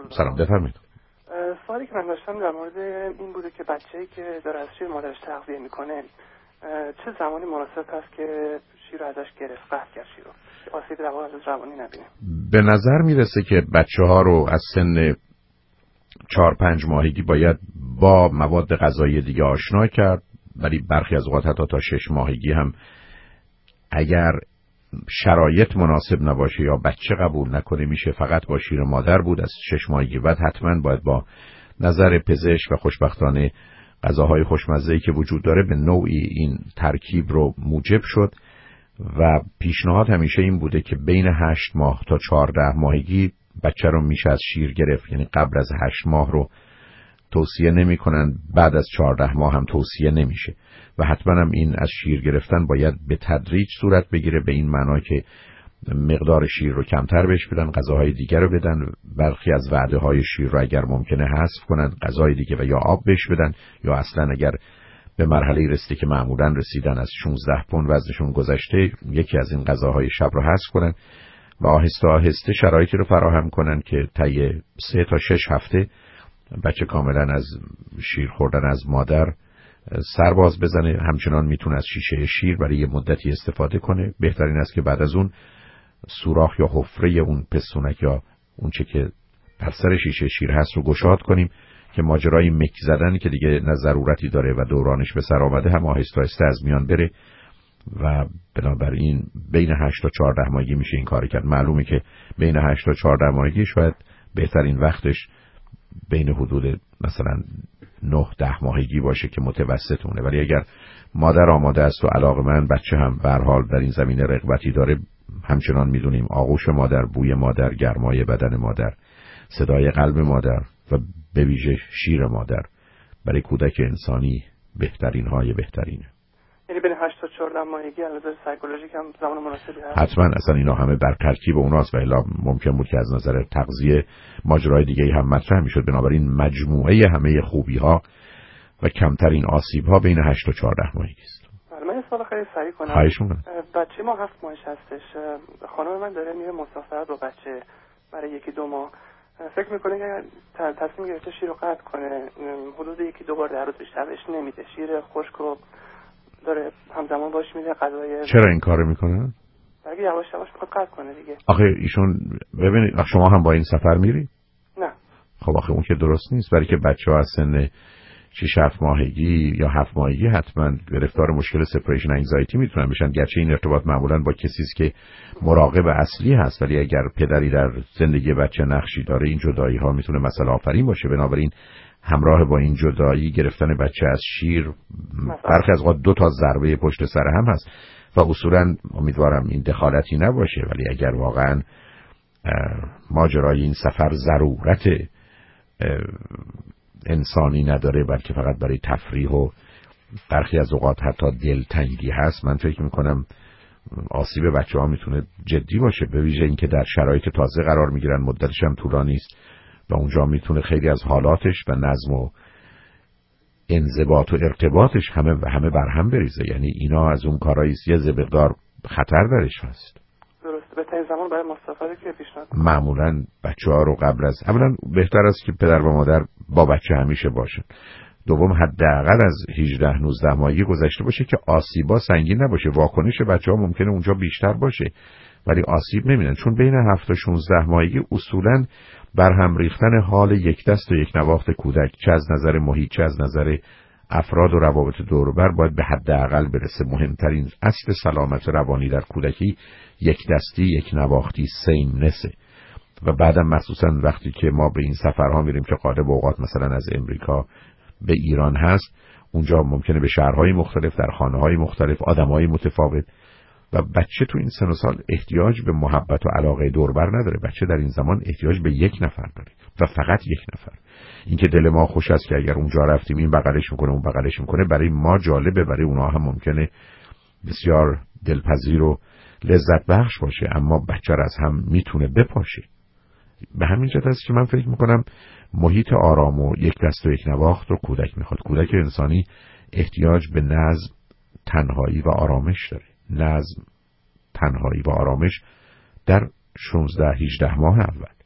سلام بفرمایید. سوالی که من داشتم در مورد این بوده که بچه‌ای که داره از شیر مادرش تغذیه میکنه چه زمانی مناسب هست که شیر رو ازش گرفت، قطع کرد شیر رو، آسیب روانی نبینه؟ به نظر میرسه که بچه‌ها رو از سن 4-5 ماهگی باید با مواد غذایی دیگه آشنا کرد، ولی برخی از اوقات حتی تا 6 ماهگی هم اگر شرایط مناسب نباشه یا بچه قبول نکنه میشه فقط با شیر مادر بود. از 6 ماهگی بعد حتما باید با نظر پزشک و خوشبختانه غذاهای خوشمزه‌ای که وجود داره به نوعی این ترکیب رو موجب شد و پیشنهاد همیشه این بوده که بین 8 ماه تا 14 ماهگی بچه رو میشه از شیر گرفت، یعنی قبل از 8 ماه رو توصیه نمی کنن، بعد از 14 ماه هم توصیه نمیشه و حتما هم این از شیر گرفتن باید به تدریج صورت بگیره، به این معنا که مقدار شیر رو کمتر بهش بدن، غذاهای دیگر رو بدن، برخی از وعده های شیر رو اگر ممکنه حذف کنن، غذای دیگه و یا آب بهش بدن، یا اصلا اگر به مرحله رسیده که معمولا رسیدن از 16 پوند وزنشون گذشته یکی از این غذاهای شب رو حذف کنن و آهسته آهسته شرایطی رو فراهم کنن که طی 3 تا 6 هفته بچه کاملا از شیر خوردن از مادر سرباز بزنه. همچنان میتونه از شیشه شیر برای یه مدتی استفاده کنه. بهترین است که بعد از اون سوراخ یا حفره اون پستونک یا اون چه که بر سر شیشه شیر هست رو گشاد کنیم که ماجرای مک زدن که دیگه نه ضرورتی داره و دورانش به سر آمده هم آهسته آهسته از میان بره و بنابراین بین 8 تا 14 ماهگی میشه این کار کرد. معلومه که بین 8 تا 14 ماهگی شاید بهترین وقتش بین حدود مثلا 9-10 ماهگی باشه که متوسطونه، ولی اگر مادر آماده است و علاقه‌مند، بچه هم به هر حال در این زمینه رغبتی داره، همچنان میدونیم آغوش مادر، بوی مادر، گرمای بدن مادر، صدای قلب مادر و به ویژه شیر مادر برای کودک انسانی بهترین های بهترینه. یعنی بین 8 تا 14 ماهگی علاوه سایکولوژیک هم زمان مناسبی هست؟ حتما، اصلا اینا همه بر ترکیب اوناست و الا ممکن بود که از نظر تغذیه ماجرای دیگه هم مطرح میشد. بنابراین مجموعه همه خوبی ها و کمترین آسیب ها بین 8 تا 14 ماهگی است. من یه سوال خیلی سریع کنم. خواهش می‌کنم. بچه ما 7 ماهش هستش. خانم من داره میره مسافرت با بچه برای 1-2 ماه. فکر میکنه که تصمیم گرفته شیر رو قطع کنه، حدود 1-2 بار در روز بیشتر بهش نمیده. شیر خشک رو داره همزمان باش میده غذای. چرا این کارو میکنه؟ اگه یواش یواش میخواد قطع کنه دیگه. آخه ایشون ببینید شما هم با این سفر میری؟ نه. خب آخه اون که درست نیست، برای که بچه‌ها از سن 6-7 ماهگی یا 7 ماهگی حتما گرفتار مشکل سپریشن انگزایتی میتونن بشن، گرچه این ارتباط معمولا با کسی است که مراقب اصلی هست، ولی اگر پدری در زندگی بچه نقشی داره این جدایی ها میتونه مسئله آفرین باشه. بنابراین همراه با این جدایی گرفتن بچه از شیر برخی از اوقات 2 تا ضربه پشت سر هم هست و اصولا امیدوارم این دخالتی نباشه، ولی اگر واقعا ماجرای این سفر ضرورت انسانی نداره بلکه فقط برای تفریح و برخی از اوقات حتی دلتنگی هست، من فکر میکنم آسیب بچه ها میتونه جدی باشه، به ویژه اینکه در شرایط تازه قرار میگیرن، مدتش هم طولانی است و اونجا میتونه خیلی از حالاتش و نظم و انضباط و ارتباطش همه برهم بریزه. یعنی اینا از اون کارهایی است یه مقدار خطر درش هست. درسته. بهترین زمان برای مسافرت که پیشنهاد معمولا بچه‌ها رو قبل از اولا بهتر است که پدر و مادر با بچه همیشه باشن. دوم حداقل از 18-19 ماهگی گذشته باشه که آسیبا سنگین نباشه. واکنش بچه‌ها ممکنه اونجا بیشتر باشه ولی آسیب نمی‌بینن، چون بین 7 تا 16 ماهگی اصولاً برهم ریختن حال یک دست و یک نواخت کودک، چه از نظر محیط چه از نظر افراد و روابط دور و بر، باید به حداقل برسه. مهمترین اصل سلامت روانی در کودکی یک دستی، یک نواختی، سیمنسه. و بعدم مخصوصا وقتی که ما به این سفرها میریم که غالب اوقات مثلا از امریکا به ایران هست، اونجا ممکنه به شهرهای مختلف، در خانه‌های مختلف، آدم‌های متفاوت و بچه تو این سن و سال احتیاج به محبت و علاقه دوربر نداره. بچه در این زمان احتیاج به یک نفر داره و فقط یک نفر. اینکه دل ما خوش است که اگر اونجا رفتیم این بغلش میکنه اون بغلش میکنه، برای ما جالبه، برای اونها هم ممکنه بسیار دلپذیر و لذت بخش باشه، اما بچه را از هم میتونه بپاشه. به همین جهت است که من فکر میکنم محیط آرام و یک دست و یک نواخت رو کودک میخواد. کودک انسانی احتیاج به نظم، تنهایی و آرامش داره. نظم، تنهایی و آرامش در 16-18 ماه اول.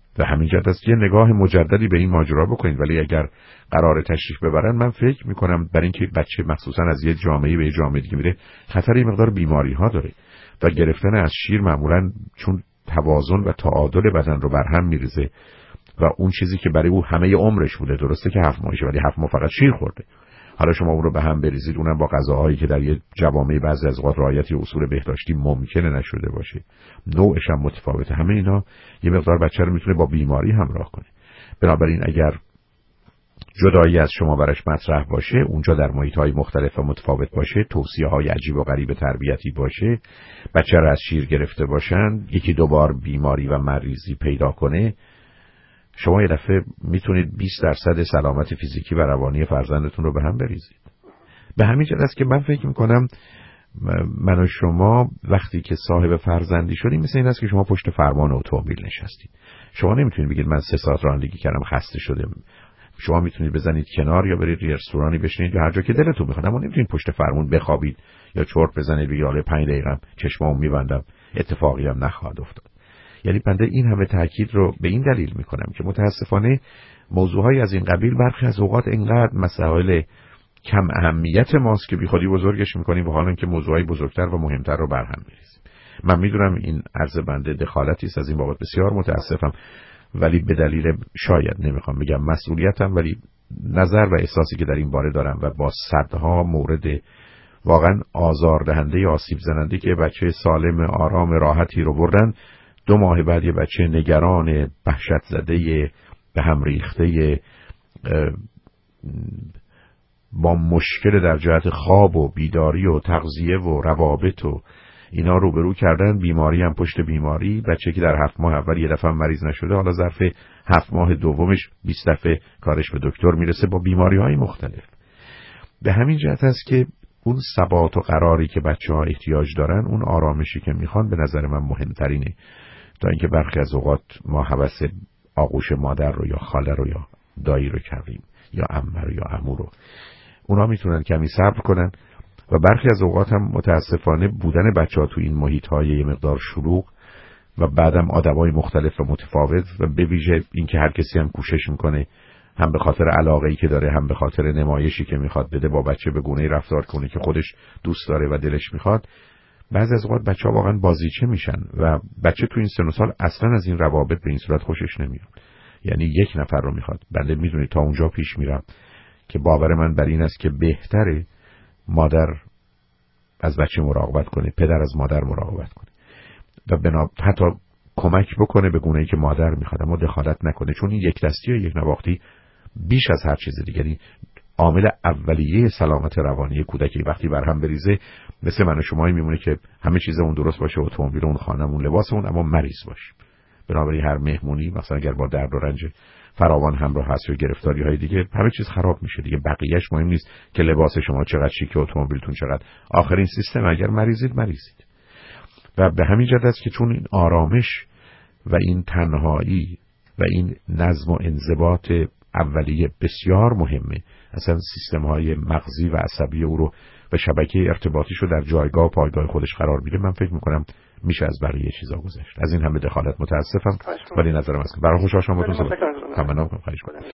و همین جهت است یه نگاه مجددی به این ماجرا بکنید. ولی اگر قرار تشریف ببرن، من فکر میکنم برای اینکه بچه مخصوصا از یه جامعه به یه جامعه دیگه میره، خطر این مقدار بیماری ها داره و گرفتن از شیر معمولا چون توازن و تعادل بدن رو برهم میریزه و اون چیزی که برای او همه عمرش بوده، درسته که 7 ماهشه ولی 7 ماه فقط شیر خورده، حالا شما اون رو به هم بریزید، اونم با غذاهایی که در یه جوامع بعضی از اوقات رعایت اصول بهداشتی ممکنه نشده باشه، نوعش هم متفاوته، همه اینا یه مقدار بچه رو میتونه با بیماری همراه کنه. بنابراین اگر جدایی از شما برش مطرح باشه، اونجا در محیط‌های مختلف و متفاوت باشه، توصیه‌های عجیب و غریب تربیتی باشه، بچه رو از شیر گرفته باشن، یکی دو بار بیماری و مریضی پیدا کنه، شما یه دفعه میتونید 20% سلامت فیزیکی و روانی فرزندتون رو به هم بریزید. به همین جهت است که من فکر میکنم من و شما وقتی که صاحب فرزندی شدیم مثل این است که شما پشت فرمان اتومبیل نشستید. شما نمیتونید بگید من 3 ساعت رانندگی کردم خسته شدم. شما میتونید بزنید کنار یا برید رستورانی بشینید یا هر جا که دلتون بخواد، اما نمیتونید پشت فرمون بخوابید یا چرت بزنید بگید حالا 5 دقیقه چشمامو میبندم اتفاقی هم نخواهد افتاد. یعنی بنده این همه تاکید رو به این دلیل میکنم که متاسفانه موضوعهای از این قبیل برخی از اوقات اینقدر مسائل کم اهمیت ماست که بیخودی بزرگش میکنیم و حالا اینکه موضوعهای بزرگتر و مهمتر رو برهم میریزیم. من میدونم این عرض بنده دخالتی است، از این بابت بسیار متاسفم، ولی به دلیل شاید نمیخوام بگم مسئولیتم، ولی نظر و احساسی که در این باره دارم و با صدها مورد واقعا آزاردهنده آسیب زننده که بچه سالم آرام راحتی رو بردن، 2 ماه بعد یه بچه نگران وحشت زده به هم ریخته با مشکل در جهت خواب و بیداری و تغذیه و روابط و اینا روبرو کردن، بیماری هم پشت بیماری، بچه که در 7 ماه اول یه دفعه مریض نشده حالا ظرف 7 ماه دومش 20 دفعه کارش به دکتر میرسه با بیماری‌های مختلف. به همین جهت است که اون ثبات و قراری که بچه‌ها احتیاج دارن، اون آرامشی که میخوان، به نظر من مهمترینه تا اینکه برخی از اوقات ما هوس آغوش مادر رو یا خاله رو یا دایی رو کردیم یا عمه رو یا عمو رو. اونا میتونن کمی صبر کنن و برخی از اوقات هم متاسفانه بودن بچه‌ها تو این محیط‌های یه مقدار شلوغ و بعدم آدمای مختلف و متفاوت و به ویژه اینکه هر کسی هم کوشش میکنه هم به خاطر علاقه‌ای که داره هم به خاطر نمایشی که میخواد بده با بچه به گونه‌ای رفتار کنه که خودش دوست داره و دلش میخواد، بعضی از اوقات بچه‌ها واقعا بازیچه میشن و بچه تو این سن و سال اصلا از این روابط به این صورت خوشش نمیاد. یعنی یک نفر رو میخواد. بنده میدونید تا اونجا پیش میرم که باور من بر این است که بهتره مادر از بچه مراقبت کنه، پدر از مادر مراقبت کنه و حتی کمک بکنه به گونه‌ای که مادر میخواد، اما دخالت نکنه، چون این یک دستی و یک نواختی بیش از هر چیز دیگری عامل اولیه سلامت روانی کودکی وقتی برهم بریزه مثل من و شمایی میمونه که همه چیزمون درست باشه، اتومبیل اون، خانمون، لباسمون، اما مریض باشیم. بنابراین هر مهمونی مثلا اگر با درد و رنج فراوان همراه هست یا گرفتاری های دیگه، همه چیز خراب میشه دیگه. بقیه‌اش مهم نیست که لباس شما چقدر شیک، اتومبیلتون چقدر، آخرین سیستم اگر مریضید. و به همین جهت است که چون این آرامش و این تنهایی و این نظم و انضباط اولیه بسیار مهمه، اصلا سیستم های مغزی و عصبی او رو و شبکه ارتباطیش رو در جایگاه و پایگاه خودش قرار میده، من فکر میکنم میشه از بقیه چیزا گذشت. از این همه دخالت متاسفم، ولی نظرم است که برای خوشحال شما.